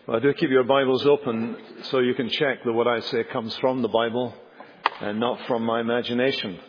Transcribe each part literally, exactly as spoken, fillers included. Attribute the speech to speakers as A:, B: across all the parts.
A: Well, do keep your Bibles open so you can check that what I say comes from the Bible and not from my imagination.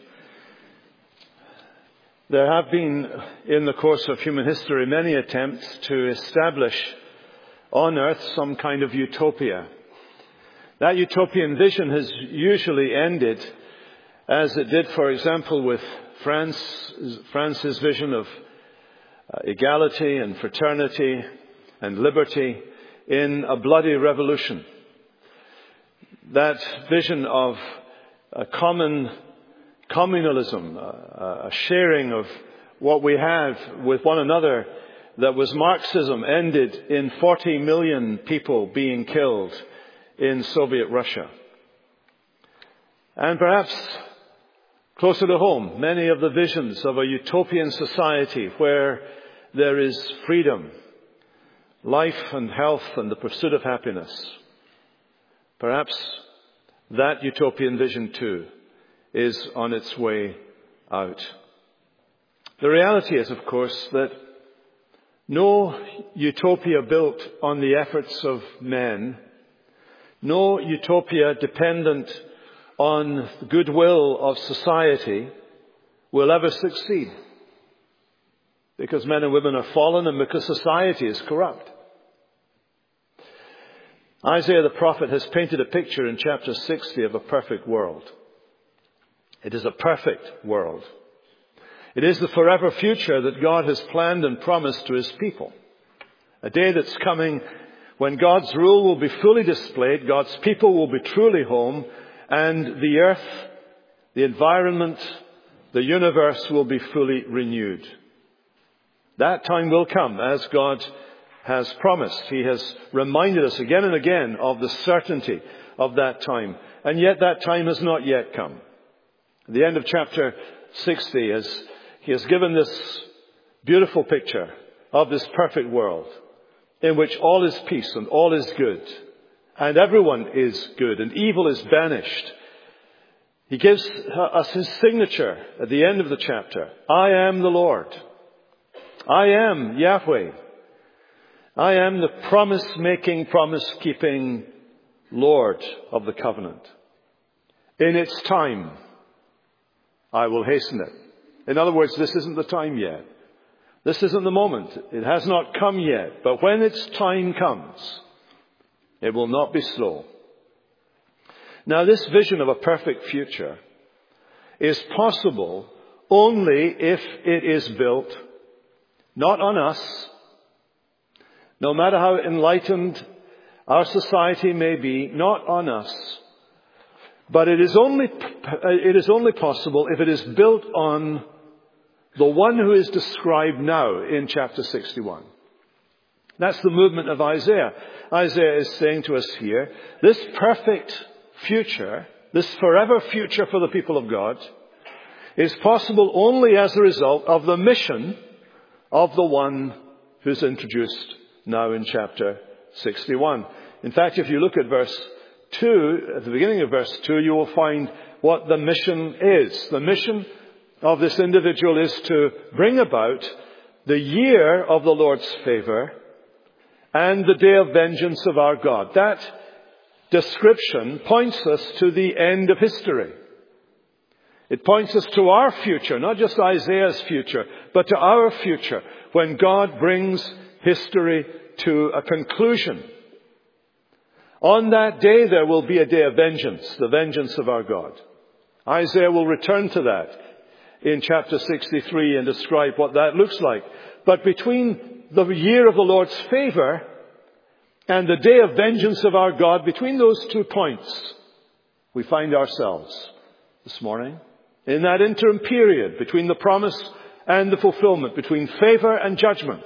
A: There have been, in the course of human history, many attempts to establish on earth some kind of utopia. That utopian vision has usually ended, as it did, for example, with France, France's vision of equality and fraternity and liberty, in a bloody revolution. That vision of a common communalism, a, a sharing of what we have with one another, that was Marxism, ended in forty million people being killed in Soviet Russia. And perhaps closer to home, many of the visions of a utopian society where there is freedom, life and health and the pursuit of happiness. Perhaps that utopian vision too is on its way out. The reality is, of course, that no utopia built on the efforts of men, no utopia dependent on the goodwill of society will ever succeed. Because men and women are fallen and because society is corrupt. Isaiah the prophet has painted a picture in chapter sixty of a perfect world. It is a perfect world. It is the forever future that God has planned and promised to His people. A day that's coming when God's rule will be fully displayed, God's people will be truly home, and the earth, the environment, the universe will be fully renewed. That time will come, as God has promised. He has reminded us again and again of the certainty of that time. And yet that time has not yet come. At the end of chapter sixty, as he has given this beautiful picture of this perfect world in which all is peace and all is good and everyone is good and evil is banished. He gives us his signature at the end of the chapter. I am the Lord. I am Yahweh. I am the promise-making, promise-keeping Lord of the covenant. In its time, I will hasten it. In other words, this isn't the time yet. This isn't the moment. It has not come yet. But when its time comes, it will not be slow. Now, this vision of a perfect future is possible only if it is built not on us, no matter how enlightened our society may be, not on us, but it is only, it is only possible if it is built on the one who is described now in chapter sixty-one. That's the movement of Isaiah. Isaiah is saying to us here, this perfect future, this forever future for the people of God, is possible only as a result of the mission of the one who's introduced now in chapter sixty-one. In fact, if you look at verse two, at the beginning of verse two, you will find what the mission is. The mission of this individual is to bring about the year of the Lord's favor and the day of vengeance of our God. That description points us to the end of history. It points us to our future, not just Isaiah's future, but to our future, when God brings history to a conclusion. On that day, there will be a day of vengeance, the vengeance of our God. Isaiah will return to that in chapter sixty-three and describe what that looks like. But between the year of the Lord's favor and the day of vengeance of our God, between those two points, we find ourselves this morning. In that interim period between the promise and the fulfillment, between favor and judgment,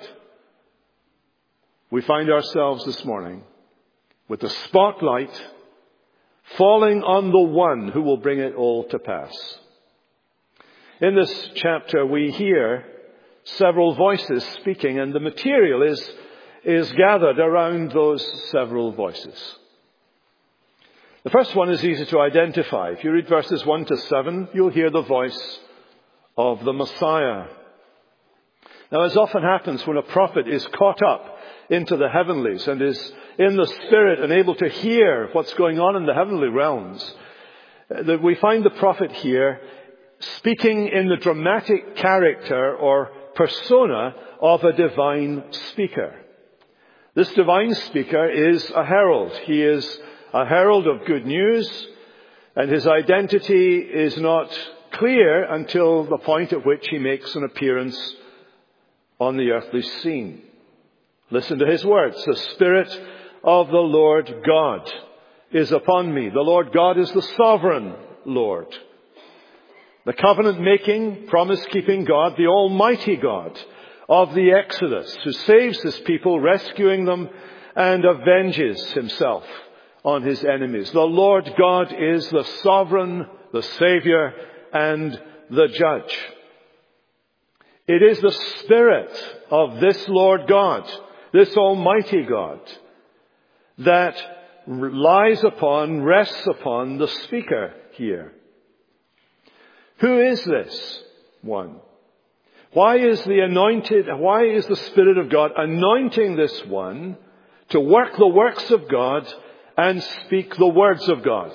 A: we find ourselves this morning with the spotlight falling on the one who will bring it all to pass. In this chapter, we hear several voices speaking, and the material is, is gathered around those several voices. The first one is easy to identify. If you read verses one to seven, you'll hear the voice of the Messiah. Now, as often happens when a prophet is caught up into the heavenlies and is in the Spirit and able to hear what's going on in the heavenly realms, that we find the prophet here speaking in the dramatic character or persona of a divine speaker. This divine speaker is a herald. He is a herald of good news, and his identity is not clear until the point at which he makes an appearance on the earthly scene. Listen to his words. The Spirit of the Lord God is upon me. The Lord God is the sovereign Lord, the covenant-making, promise-keeping God, the Almighty God of the Exodus, who saves his people, rescuing them, and avenges himself on his enemies. The Lord God is the sovereign, the Savior, and the Judge. It is the Spirit of this Lord God, this Almighty God, that lies upon, rests upon the speaker here. Who is this one? Why is the anointed, why is the Spirit of God anointing this one to work the works of God and speak the words of God?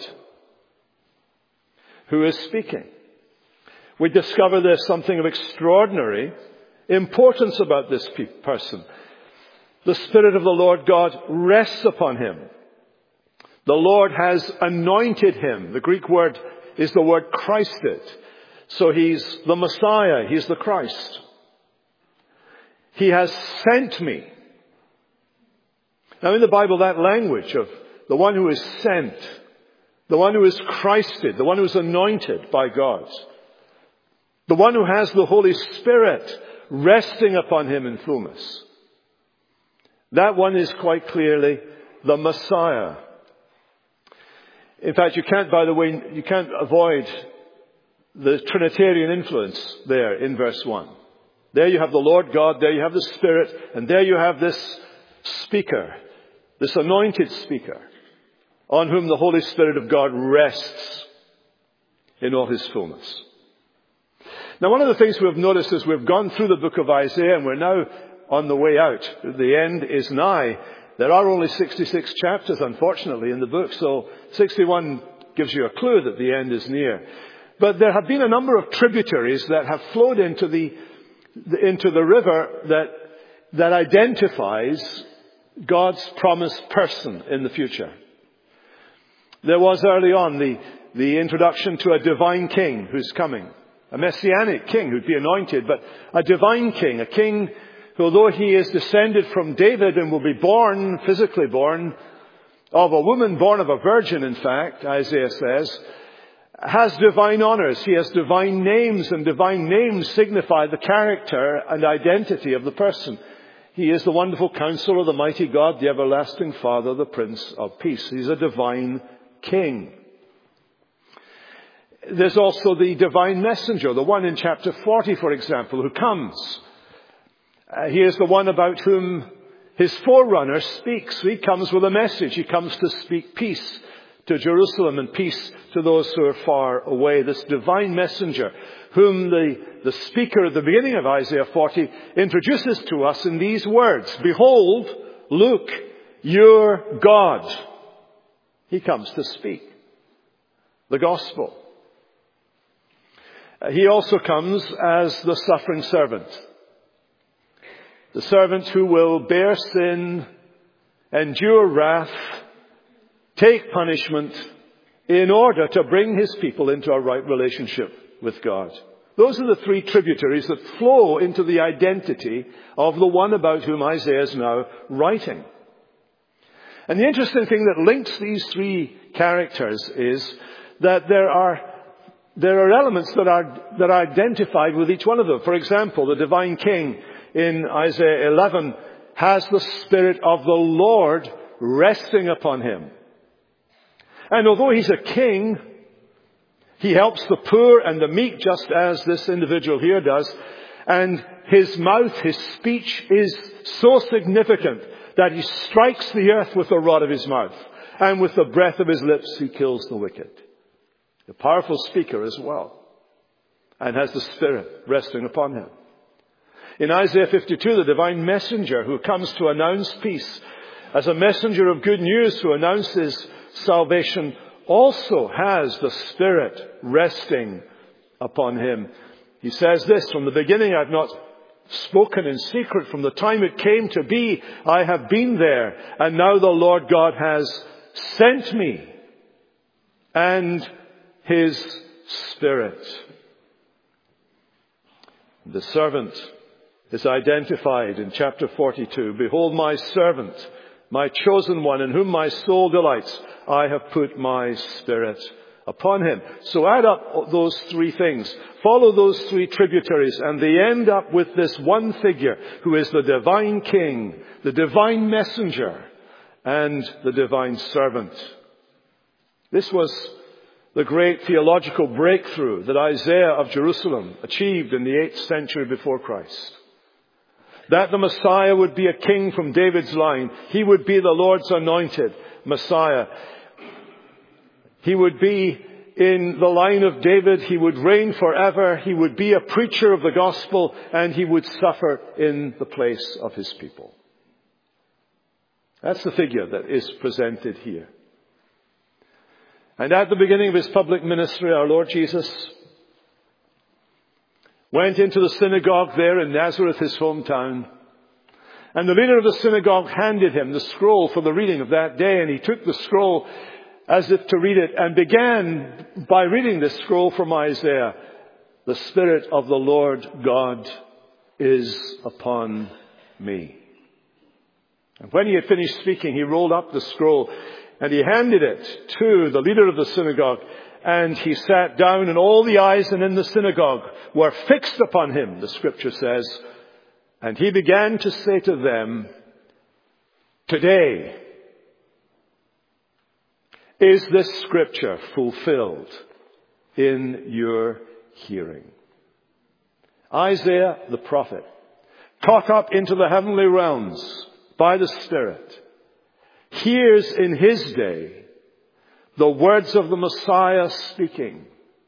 A: Who is speaking? We discover there's something of extraordinary importance about this pe- person. The Spirit of the Lord God rests upon him. The Lord has anointed him. The Greek word is the word Christed. So he's the Messiah. He's the Christ. He has sent me. Now in the Bible, that language of the one who is sent, the one who is Christed, the one who is anointed by God, the one who has the Holy Spirit resting upon him in fullness, that one is quite clearly the Messiah. In fact, you can't, by the way, you can't avoid the Trinitarian influence there in verse one. There you have the Lord God, there you have the Spirit, and there you have this speaker, this anointed speaker, on whom the Holy Spirit of God rests in all his fullness. Now, one of the things we've noticed as we've gone through the book of Isaiah, and we're now on the way out, the end is nigh. There are only sixty-six chapters, unfortunately, in the book, so sixty-one gives you a clue that the end is near. But there have been a number of tributaries that have flowed into the, into the river that, that identifies God's promised person in the future. There was early on the, the introduction to a divine king who's coming. A messianic king who'd be anointed, but a divine king, a king who, although he is descended from David and will be born, physically born, of a woman, born of a virgin, in fact, Isaiah says, has divine honors. He has divine names, and divine names signify the character and identity of the person. He is the wonderful Counselor, the mighty God, the everlasting Father, the Prince of Peace. He's a divine king. There's also the divine messenger, the one in chapter forty, for example, who comes. Uh, he is the one about whom his forerunner speaks. He comes with a message. He comes to speak peace to Jerusalem and peace to those who are far away. This divine messenger, whom the, the speaker at the beginning of Isaiah forty introduces to us in these words, "Behold, look, your God." He comes to speak the gospel. Uh, he also comes as the suffering servant. The servant who will bear sin, endure wrath, take punishment in order to bring his people into a right relationship with God. Those are the three tributaries that flow into the identity of the one about whom Isaiah is now writing. And the interesting thing that links these three characters is that there are there are elements that are that are identified with each one of them. For example, the divine king in Isaiah eleven has the Spirit of the Lord resting upon him. And although he's a king, he helps the poor and the meek just as this individual here does. And his mouth, his speech is so significant that he strikes the earth with the rod of his mouth. And with the breath of his lips, he kills the wicked. A powerful speaker as well. And has the Spirit resting upon him. In Isaiah fifty-two, the divine messenger who comes to announce peace, as a messenger of good news who announces salvation, also has the Spirit resting upon him. He says this, "From the beginning I've not spoken in secret. From the time it came to be, I have been there. And now the Lord God has sent me and his Spirit." The servant is identified in chapter forty-two. "Behold my servant, my chosen one, in whom my soul delights. I have put my Spirit upon him." So add up those three things. Follow those three tributaries, and they end up with this one figure who is the divine king, the divine messenger, and the divine servant. This was the great theological breakthrough that Isaiah of Jerusalem achieved in the eighth century before Christ. That the Messiah would be a king from David's line. He would be the Lord's anointed Messiah. He would be in the line of David. He would reign forever. He would be a preacher of the gospel, and he would suffer in the place of his people. That's the figure that is presented here. And at the beginning of his public ministry, our Lord Jesus went into the synagogue there in Nazareth, his hometown. And the leader of the synagogue handed him the scroll for the reading of that day. And he took the scroll as if to read it, and began by reading this scroll from Isaiah. "The Spirit of the Lord God is upon me." And when he had finished speaking, he rolled up the scroll and he handed it to the leader of the synagogue. And he sat down, and all the eyes in the synagogue were fixed upon him, the scripture says. And he began to say to them, "Today is this scripture fulfilled in your hearing." Isaiah the prophet, caught up into the heavenly realms by the Spirit, hears in his day the words of the Messiah speaking.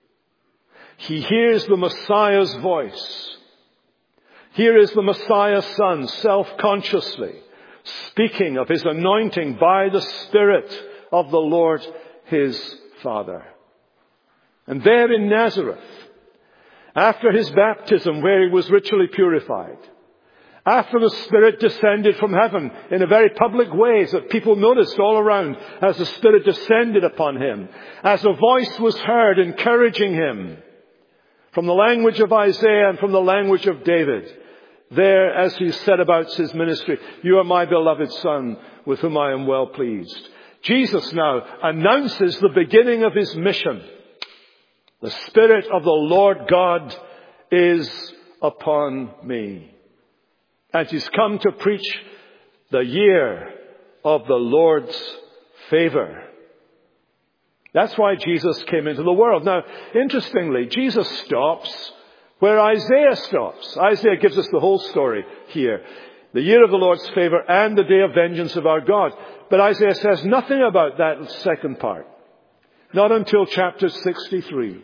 A: He hears the Messiah's voice. Here is the Messiah's Son, self-consciously speaking of his anointing by the Spirit of the Lord his Father. And there in Nazareth, after his baptism where he was ritually purified, after the Spirit descended from heaven in a very public way that people noticed all around as the Spirit descended upon him, as a voice was heard encouraging him from the language of Isaiah and from the language of David, there as he said about his ministry, "You are my beloved Son, with whom I am well pleased." Jesus now announces the beginning of his mission. "The Spirit of the Lord God is upon me." And he's come to preach the year of the Lord's favor. That's why Jesus came into the world. Now, interestingly, Jesus stops where Isaiah stops. Isaiah gives us the whole story here. The year of the Lord's favor and the day of vengeance of our God. But Isaiah says nothing about that second part. Not until chapter sixty-three.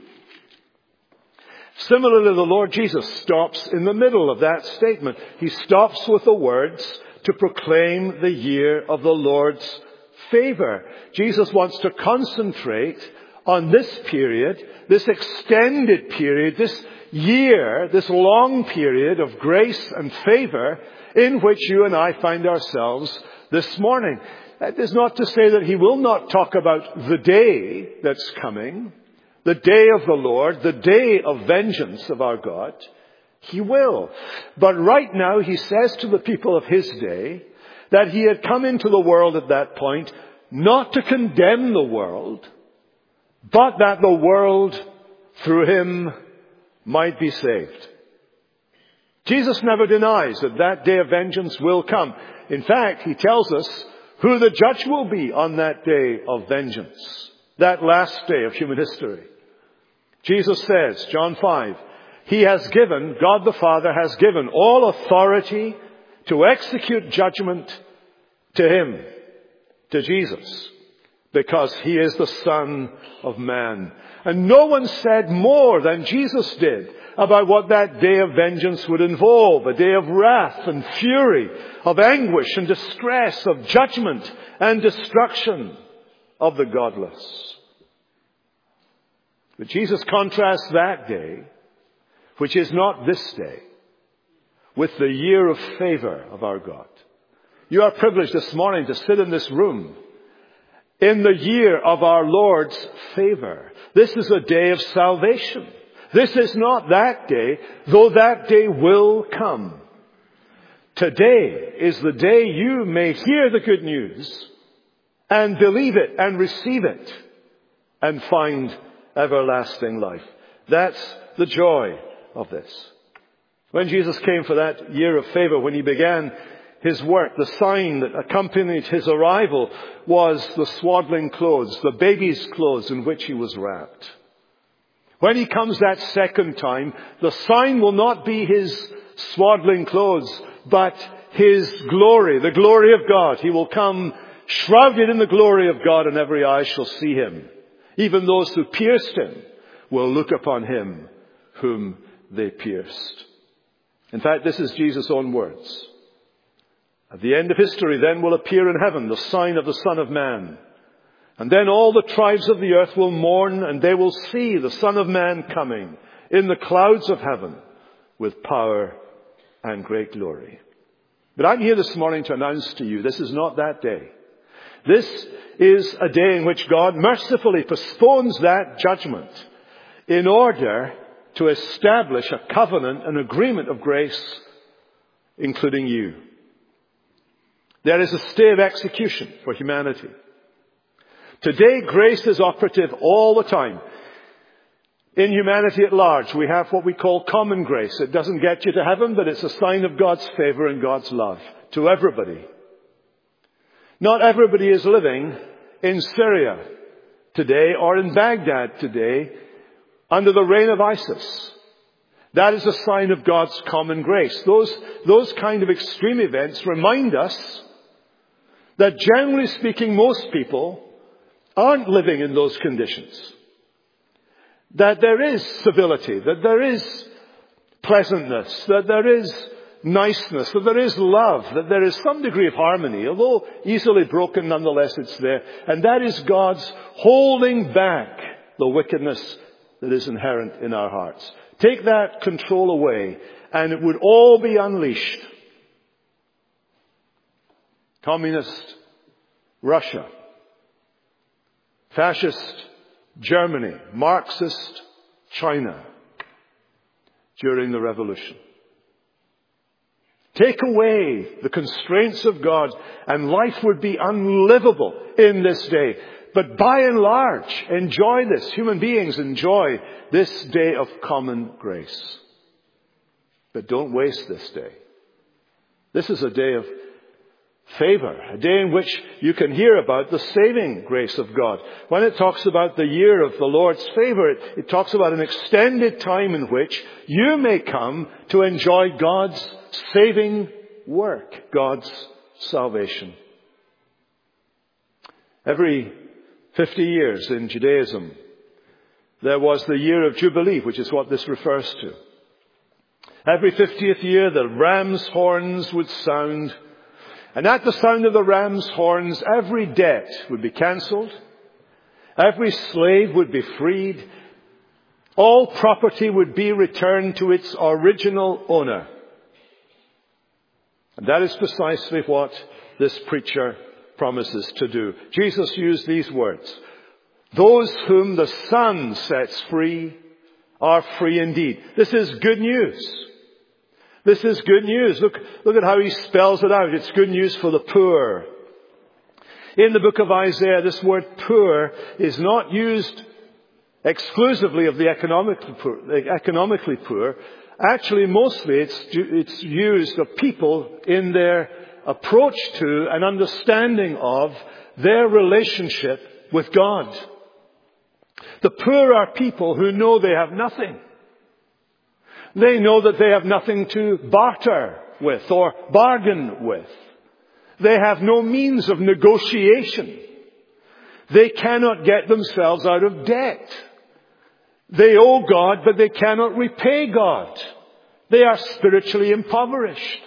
A: Similarly, the Lord Jesus stops in the middle of that statement. He stops with the words to proclaim the year of the Lord's favor. Jesus wants to concentrate on this period, this extended period, this year, this long period of grace and favor in which you and I find ourselves this morning. That is not to say that he will not talk about the day that's coming, the day of the Lord, the day of vengeance of our God. He will. But right now he says to the people of his day that he had come into the world at that point not to condemn the world, but that the world through him might be saved. Jesus never denies that that day of vengeance will come. In fact, he tells us who the judge will be on that day of vengeance, that last day of human history. Jesus says, John five, he has given, God the Father has given all authority to execute judgment to him, to Jesus. because he is the Son of Man. And no one said more than Jesus did about what that day of vengeance would involve, a day of wrath and fury, of anguish and distress, of judgment and destruction of the godless. But Jesus contrasts that day, which is not this day, with the year of favor of our God. You are privileged this morning to sit in this room in the year of our Lord's favor. This is a day of salvation. This is not that day, though that day will come. Today is the day you may hear the good news and believe it and receive it and find everlasting life. That's the joy of this. When Jesus came for that year of favor, when he began his work, the sign that accompanied his arrival was the swaddling clothes, the baby's clothes in which he was wrapped. When he comes that second time, the sign will not be his swaddling clothes, but his glory, the glory of God. He will come shrouded in the glory of God, and every eye shall see him. Even those who pierced him will look upon him whom they pierced. In fact, this is Jesus' own words. At the end of history then will appear in heaven the sign of the Son of Man. And then all the tribes of the earth will mourn, and they will see the Son of Man coming in the clouds of heaven with power and great glory. But I'm here this morning to announce to you, this is not that day. This is a day in which God mercifully postpones that judgment in order to establish a covenant, an agreement of grace, including you. There is a stay of execution for humanity. Today, grace is operative all the time. In humanity at large, we have what we call common grace. It doesn't get you to heaven, but it's a sign of God's favor and God's love to everybody. Not everybody is living in Syria today or in Baghdad today under the reign of ISIS. That is a sign of God's common grace. Those, those kind of extreme events remind us that generally speaking, most people aren't living in those conditions. That there is civility, that there is pleasantness, that there is niceness, that there is love, that there is some degree of harmony, although easily broken, nonetheless it's there. And that is God's holding back the wickedness that is inherent in our hearts. Take that control away, and it would all be unleashed. Communist Russia, fascist Germany, Marxist China during the revolution. Take away the constraints of God and life would be unlivable in this day. But by and large, enjoy this. Human beings enjoy this day of common grace. But don't waste this day. This is a day of favor, a day in which you can hear about the saving grace of God. When it talks about the year of the Lord's favor, it, it talks about an extended time in which you may come to enjoy God's saving work, God's salvation. Every fifty years in Judaism, there was the year of Jubilee, which is what this refers to. Every fiftieth year, the ram's horns would sound. And at the sound of the ram's horns, every debt would be cancelled. Every slave would be freed. All property would be returned to its original owner. And that is precisely what this preacher promises to do. Jesus used these words. Those whom the Son sets free are free indeed. This is good news. This is good news. Look, look at how he spells it out. It's good news for the poor. In the book of Isaiah, this word poor is not used exclusively of the economically poor. The economically poor. Actually, mostly it's, it's used of people in their approach to and understanding of their relationship with God. The poor are people who know they have nothing. They know that they have nothing to barter with or bargain with. They have no means of negotiation. They cannot get themselves out of debt. They owe God, but they cannot repay God. They are spiritually impoverished.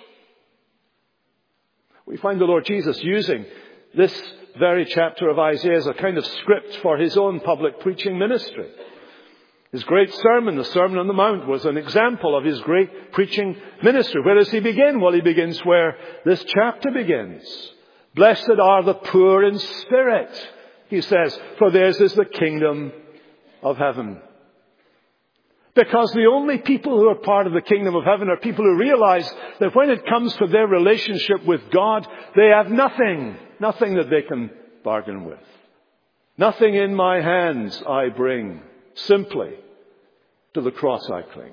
A: We find the Lord Jesus using this very chapter of Isaiah as a kind of script for his own public preaching ministry. His great sermon, the Sermon on the Mount, was an example of his great preaching ministry. Where does he begin? Well, he begins where this chapter begins. Blessed are the poor in spirit, he says, for theirs is the kingdom of heaven. Because the only people who are part of the kingdom of heaven are people who realize that when it comes to their relationship with God, they have nothing, nothing that they can bargain with. Nothing in my hands I bring, simply to the cross I cling.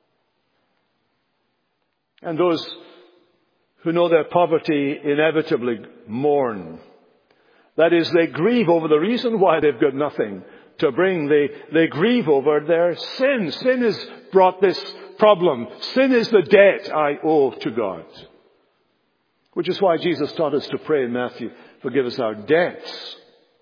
A: And those who know their poverty inevitably mourn. That is, they grieve over the reason why they've got nothing to bring. They, they grieve over their sin. Sin has brought this problem. Sin is the debt I owe to God. Which is why Jesus taught us to pray in Matthew, forgive us our debts.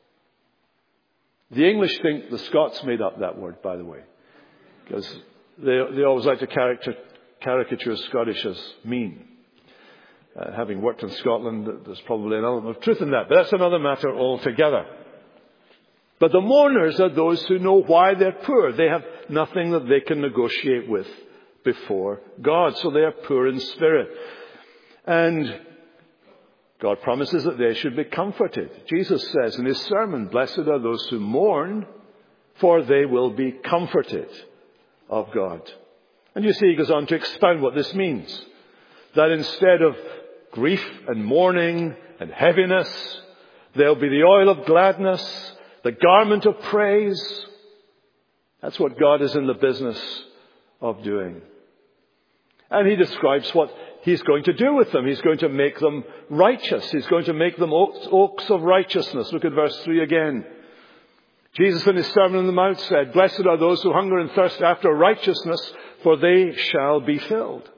A: The English think the Scots made up that word, by the way. Because they, they always like to caricature, caricature Scottish as mean. Uh, having worked in Scotland, there's probably an element of truth in that. But that's another matter altogether. But the mourners are those who know why they're poor. They have nothing that they can negotiate with before God. So they are poor in spirit. And God promises that they should be comforted. Jesus says in his sermon, blessed are those who mourn, for they will be comforted of God. And you see, he goes on to expound what this means. That instead of grief and mourning and heaviness, there'll be the oil of gladness, the garment of praise. That's what God is in the business of doing. And he describes what he's going to do with them. He's going to make them righteous. He's going to make them oaks, oaks of righteousness. Look at verse three again. Jesus in his Sermon on the Mount said, blessed are those who hunger and thirst after righteousness, for they shall be filled.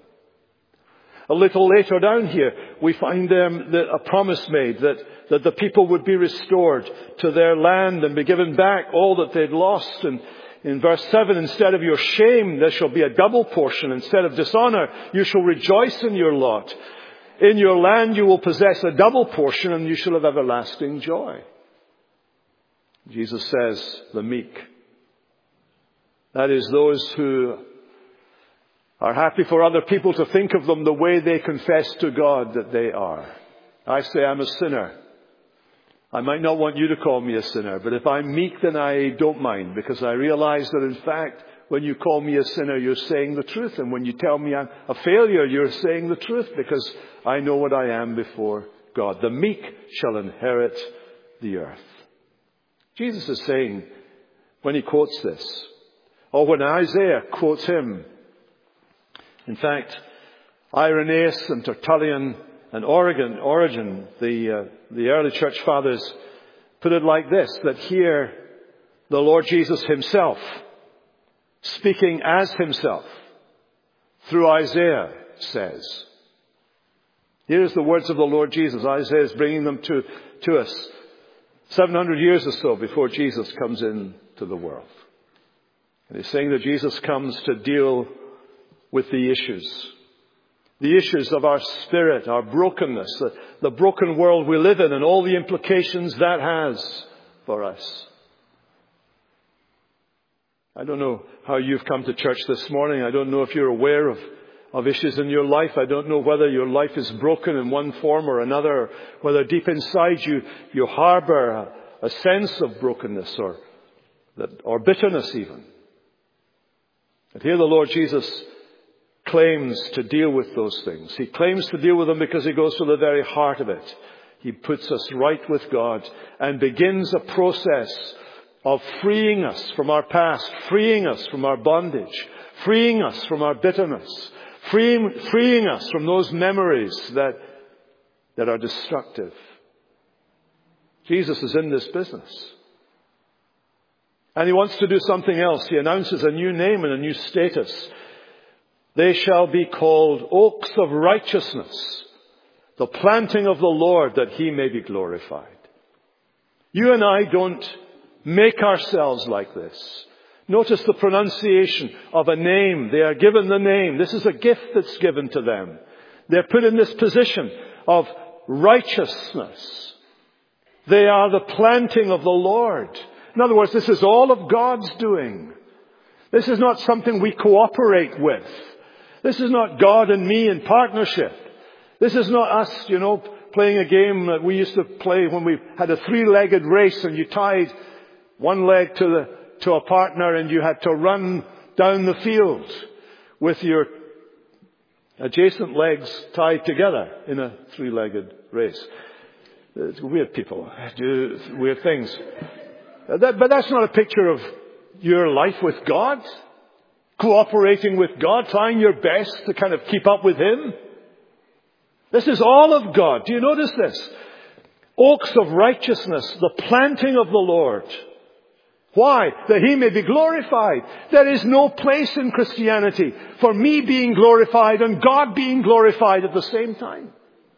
A: A little later down here, we find um, that a promise made that, that the people would be restored to their land and be given back all that they'd lost. And in verse seven, instead of your shame, there shall be a double portion. Instead of dishonor, you shall rejoice in your lot. In your land you will possess a double portion, and you shall have everlasting joy. Jesus says, the meek. That is, those who are happy for other people to think of them the way they confess to God that they are. I say I'm a sinner. I might not want you to call me a sinner, but if I'm meek, then I don't mind, because I realize that in fact, when you call me a sinner, you're saying the truth. And when you tell me I'm a failure, you're saying the truth, because I know what I am before God. The meek shall inherit the earth. Jesus is saying, when he quotes this, or when Isaiah quotes him, in fact, Irenaeus and Tertullian and Origen, Origen the, uh, the early church fathers, put it like this, that here the Lord Jesus himself, speaking as himself, through Isaiah, says. Here's the words of the Lord Jesus. Isaiah is bringing them to, to us seven hundred years or so before Jesus comes into the world. And he's saying that Jesus comes to deal with the issues. The issues of our spirit, our brokenness, the, the broken world we live in, and all the implications that has for us. I don't know how you've come to church this morning. I don't know if you're aware of, of issues in your life. I don't know whether your life is broken in one form or another, or whether deep inside you, you harbor a, a sense of brokenness or, that, or bitterness even. But here the Lord Jesus claims to deal with those things. He claims to deal with them because he goes to the very heart of it. He puts us right with God and begins a process of freeing us from our past, freeing us from our bondage, freeing us from our bitterness, freeing, freeing us from those memories that, that are destructive. Jesus is in this business. And he wants to do something else. He announces a new name and a new status. They shall be called oaks of righteousness, the planting of the Lord, that he may be glorified. You and I don't make ourselves like this. Notice the pronunciation of a name. They are given the name. This is a gift that's given to them. They're put in this position of righteousness. They are the planting of the Lord. In other words, this is all of God's doing. This is not something we cooperate with. This is not God and me in partnership. This is not us, you know, playing a game that we used to play when we had a three-legged race and you tied one leg to the, to a partner and you had to run down the field with your adjacent legs tied together in a three-legged race. It's weird people do weird things. That, but that's not a picture of your life with God. Cooperating with God, trying your best to kind of keep up with Him. This is all of God. Do you notice this? Oaks of righteousness, the planting of the Lord. Why? That He may be glorified. There is no place in Christianity for me being glorified and God being glorified at the same time.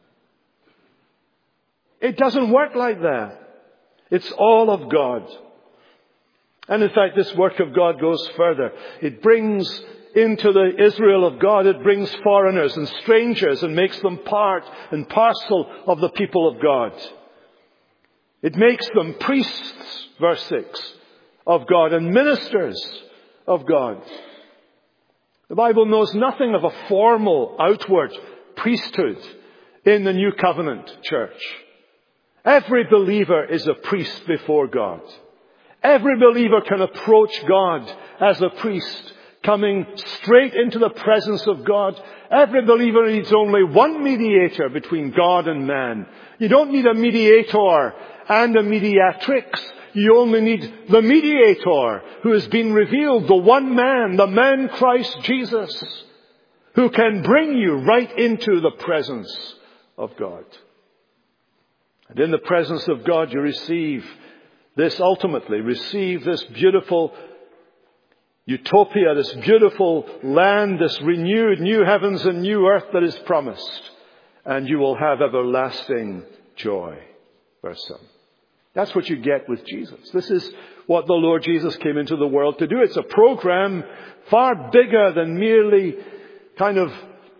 A: It doesn't work like that. It's all of God. And in fact, this work of God goes further. It brings into the Israel of God, it brings foreigners and strangers and makes them part and parcel of the people of God. It makes them priests, verse six, of God and ministers of God. The Bible knows nothing of a formal outward priesthood in the New Covenant church. Every believer is a priest before God. Every believer can approach God as a priest, coming straight into the presence of God. Every believer needs only one mediator between God and man. You don't need a mediator and a mediatrix. You only need the mediator who has been revealed, the one man, the man Christ Jesus, who can bring you right into the presence of God. And in the presence of God you receive this, ultimately, receive this beautiful utopia, this beautiful land, this renewed new heavens and new earth that is promised. And you will have everlasting joy. Verse seven. That's what you get with Jesus. This is what the Lord Jesus came into the world to do. It's a program far bigger than merely kind of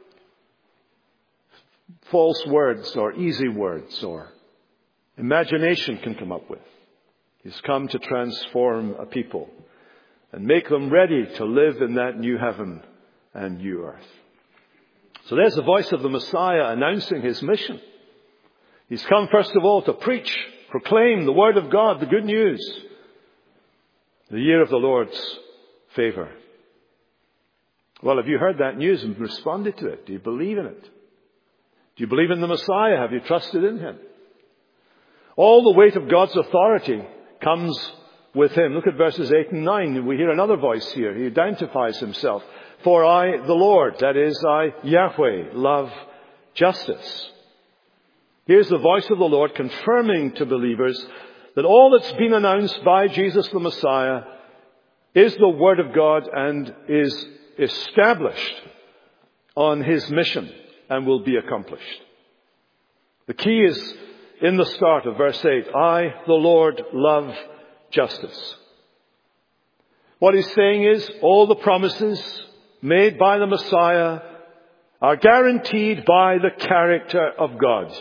A: false words or easy words or imagination can come up with. He's come to transform a people and make them ready to live in that new heaven and new earth. So there's the voice of the Messiah announcing His mission. He's come first of all to preach, proclaim the Word of God, the good news. The year of the Lord's favor. Well, have you heard that news and responded to it? Do you believe in it? Do you believe in the Messiah? Have you trusted in Him? All the weight of God's authority comes with Him. Look at verses eight and nine. We hear another voice here. He identifies Himself. For I, the Lord, that is, I, Yahweh, love justice. Here's the voice of the Lord confirming to believers that all that's been announced by Jesus the Messiah is the Word of God and is established on His mission and will be accomplished. The key is in the start of verse eight, I, the Lord, love justice. What He's saying is all the promises made by the Messiah are guaranteed by the character of God.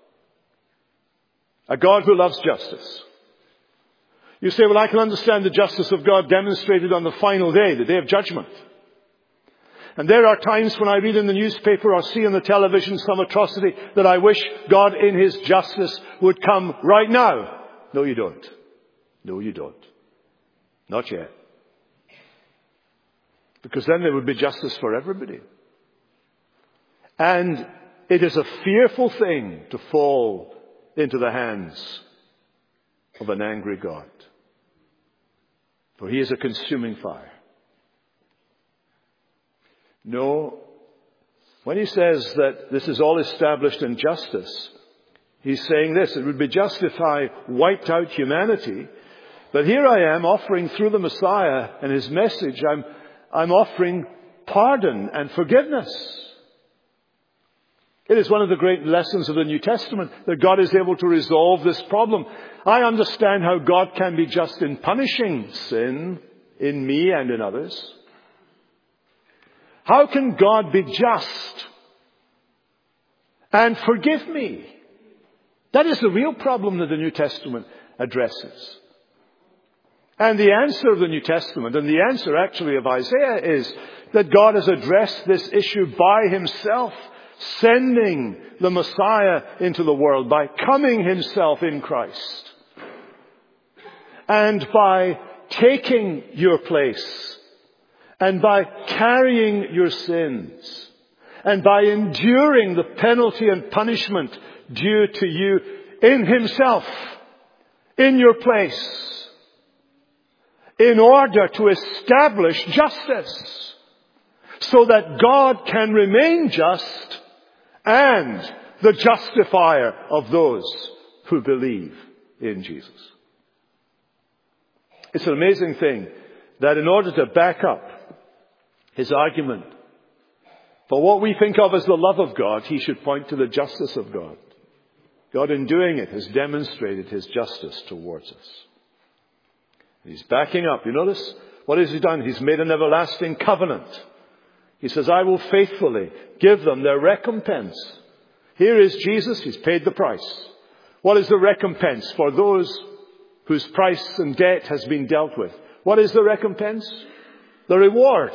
A: A God who loves justice. You say, well, I can understand the justice of God demonstrated on the final day, the day of judgment. And there are times when I read in the newspaper or see on the television some atrocity that I wish God in His justice would come right now. No, you don't. No, you don't. Not yet. Because then there would be justice for everybody. And it is a fearful thing to fall into the hands of an angry God. For He is a consuming fire. No, when He says that this is all established in justice, He's saying this, it would be just if I wiped out humanity, but here I am offering through the Messiah and His message, I'm, I'm offering pardon and forgiveness. It is one of the great lessons of the New Testament that God is able to resolve this problem. I understand how God can be just in punishing sin in me and in others. How can God be just and forgive me? That is the real problem that the New Testament addresses. And the answer of the New Testament, and the answer actually of Isaiah, is that God has addressed this issue by himself, sending the Messiah into the world, by coming himself in Christ, and by taking your place, and by carrying your sins, and by enduring the penalty and punishment due to you in himself, in your place, in order to establish justice, so that God can remain just and the justifier of those who believe in Jesus. It's an amazing thing that in order to back up his argument for what we think of as the love of God, he should point to the justice of God. God, in doing it, has demonstrated his justice towards us. He's backing up. You notice? What has he done? He's made an everlasting covenant. He says, I will faithfully give them their recompense. Here is Jesus. He's paid the price. What is the recompense for those whose price and debt has been dealt with? What is the recompense? The reward.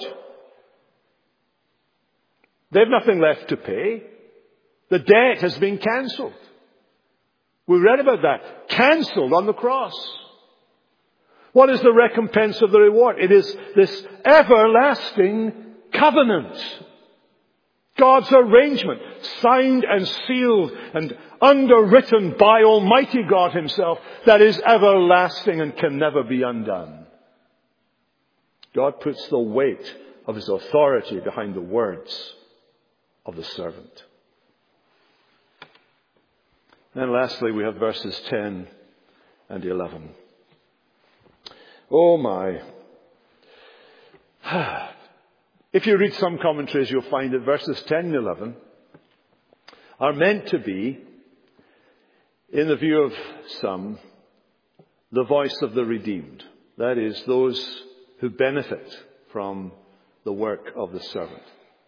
A: They have nothing left to pay. The debt has been cancelled. We read about that. Cancelled on the cross. What is the recompense of the reward? It is this everlasting covenant. God's arrangement, signed and sealed and underwritten by Almighty God himself, that is everlasting and can never be undone. God puts the weight of his authority behind the words of the servant. Then lastly, we have verses ten and eleven. Oh my. If you read some commentaries, you'll find that verses ten and eleven are meant to be, in the view of some, the voice of the redeemed. That is, those who benefit from the work of the servant.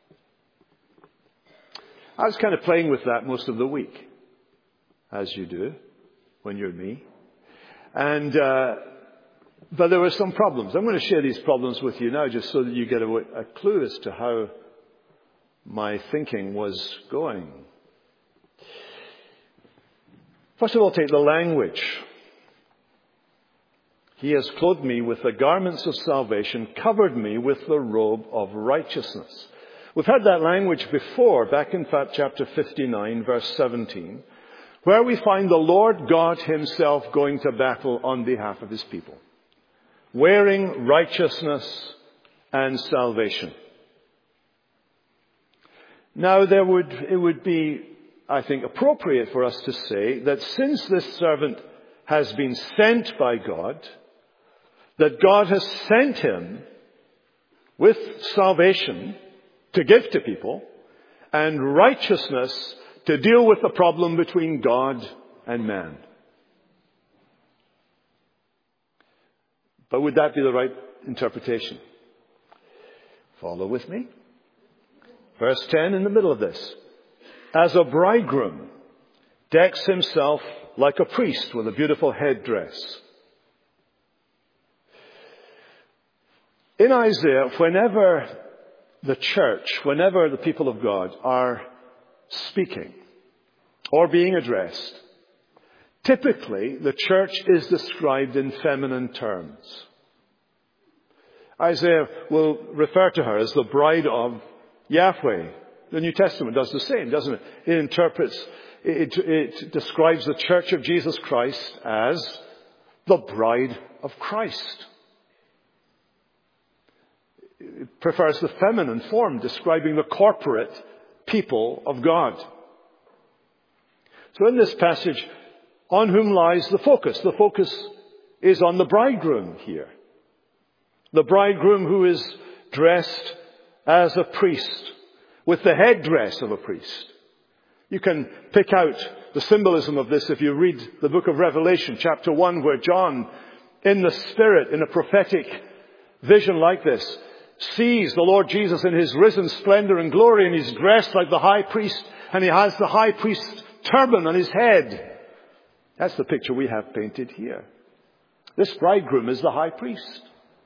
A: I was kind of playing with that most of the week, as you do when you're me. And, uh, but there were some problems. I'm going to share these problems with you now just so that you get a, a clue as to how my thinking was going. First of all, take the language. He has clothed me with the garments of salvation, covered me with the robe of righteousness. We've had that language before, back in fact chapter fifty-nine, verse seventeen, where we find the Lord God himself going to battle on behalf of his people, wearing righteousness and salvation. Now, there would, it would be, I think, appropriate for us to say that since this servant has been sent by God, that God has sent him with salvation to give to people and righteousness to deal with the problem between God and man. But would that be the right interpretation? Follow with me. Verse ten in the middle of this. As a bridegroom decks himself like a priest with a beautiful headdress. In Isaiah, whenever the church, whenever the people of God are speaking or being addressed, typically the church is described in feminine terms. Isaiah will refer to her as the bride of Yahweh. The New Testament does the same, doesn't it? It interprets, it, it describes the church of Jesus Christ as the bride of Christ. It prefers the feminine form, describing the corporate people of God. So in this passage, on whom lies the focus? The focus is on the bridegroom here. The bridegroom who is dressed as a priest, with the headdress of a priest. You can pick out the symbolism of this if you read the book of Revelation, chapter one, where John, in the Spirit, in a prophetic vision like this, sees the Lord Jesus in his risen splendor and glory, and he's dressed like the high priest, and he has the high priest's turban on his head. That's the picture we have painted here. This bridegroom is the high priest.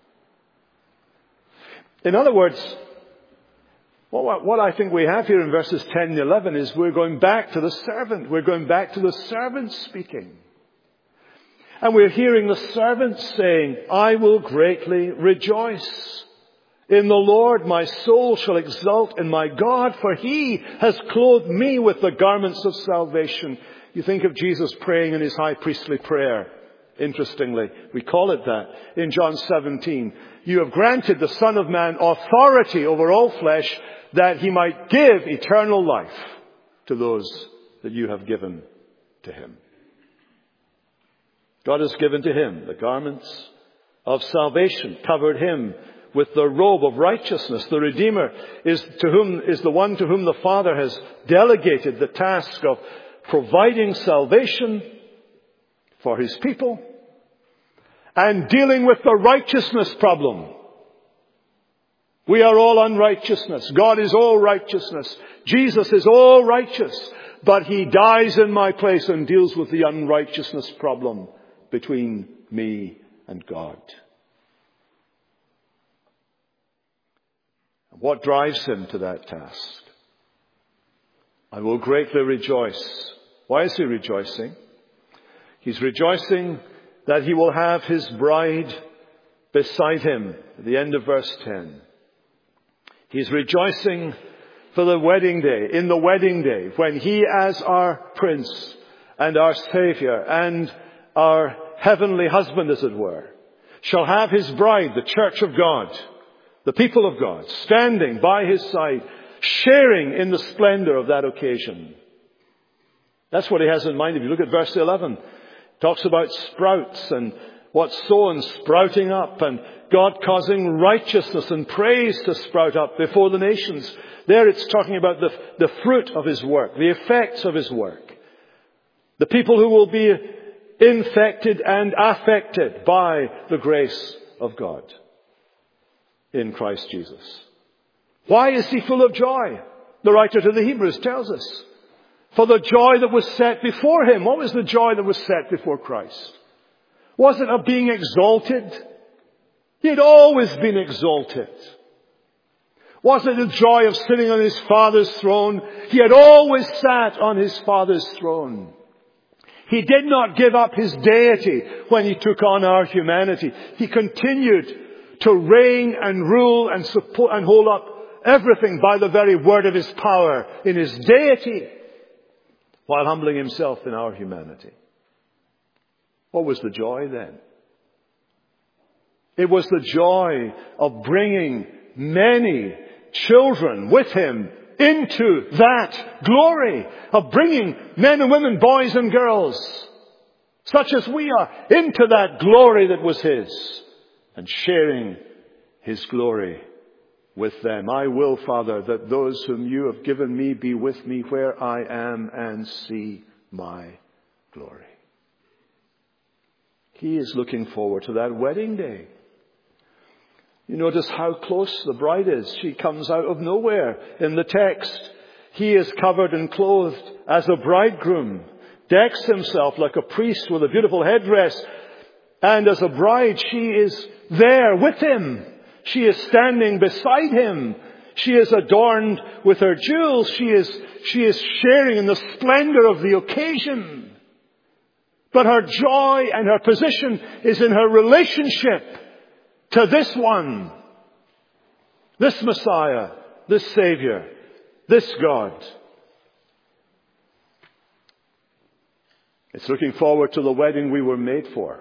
A: In other words, what, what I think we have here in verses ten and eleven is we're going back to the servant. We're going back to the servant speaking. And we're hearing the servant saying, I will greatly rejoice. In the Lord my soul shall exult in my God, for he has clothed me with the garments of salvation. You think of Jesus praying in his high priestly prayer. Interestingly, we call it that in John seventeen. You have granted the Son of Man authority over all flesh, that he might give eternal life to those that you have given to him. God has given to him the garments of salvation, covered him with the robe of righteousness. The Redeemer is to whom is the one to whom the Father has delegated the task of providing salvation for his people and dealing with the righteousness problem. We are all unrighteousness. God is all righteousness. Jesus is all righteous. But he dies in my place and deals with the unrighteousness problem between me and God. What drives him to that task? I will greatly rejoice. Why is he rejoicing? He's rejoicing that he will have his bride beside him at the end of verse ten. He's rejoicing for the wedding day, in the wedding day, when he as our Prince and our Savior and our heavenly husband, as it were, shall have his bride, the church of God, the people of God, standing by his side, sharing in the splendor of that occasion. That's what he has in mind. If you look at verse eleven, it talks about sprouts and what's sown sprouting up, and God causing righteousness and praise to sprout up before the nations. There it's talking about the, the fruit of his work, the effects of his work. The people who will be infected and affected by the grace of God in Christ Jesus. Why is he full of joy? The writer to the Hebrews tells us. For the joy that was set before him. What was the joy that was set before Christ? Was it of being exalted? He had always been exalted. Was it the joy of sitting on his Father's throne? He had always sat on his Father's throne. He did not give up his deity when he took on our humanity. He continued to reign and rule and support and hold up everything by the very word of his power in his deity, while humbling himself in our humanity. What was the joy then? It was the joy of bringing many children with him into that glory, of bringing men and women, boys and girls, such as we are, into that glory that was his, and sharing his glory with them. I will, Father, that those whom you have given me be with me where I am and see my glory. He is looking forward to that wedding day. You notice how close the bride is. She comes out of nowhere in the text. He is covered and clothed as a bridegroom, decks himself like a priest with a beautiful headdress. And as a bride, she is there with him. She is standing beside him. She is adorned with her jewels. She is, she is sharing in the splendor of the occasion. But her joy and her position is in her relationship to this one, this Messiah, this Savior, this God. It's looking forward to the wedding we were made for.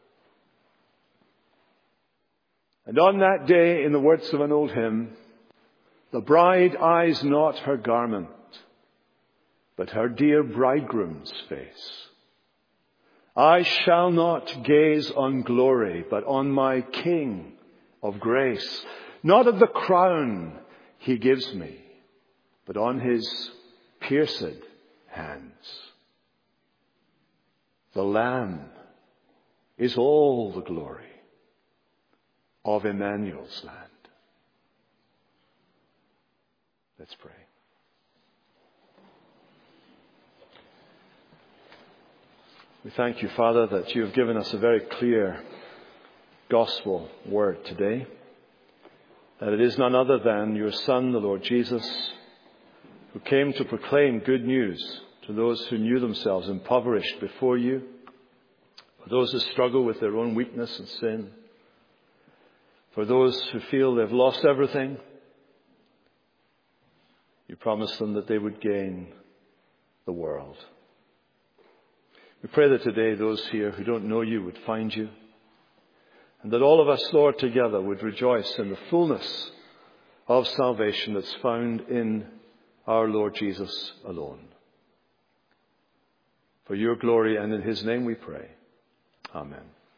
A: And on that day, in the words of an old hymn, the bride eyes not her garment, but her dear bridegroom's face. I shall not gaze on glory, but on my King of grace. Not at the crown he gives me, but on his pierced hands. The Lamb is all the glory of Emmanuel's land. Let's pray. We thank you, Father, that you have given us a very clear gospel word today, that it is none other than your Son, the Lord Jesus, who came to proclaim good news to those who knew themselves impoverished before you, for those who struggle with their own weakness and sin, for those who feel they've lost everything. You promised them that they would gain the world. We pray that today those here who don't know you would find you, and that all of us, Lord, together would rejoice in the fullness of salvation that's found in our Lord Jesus alone. For your glory and in his name we pray. Amen.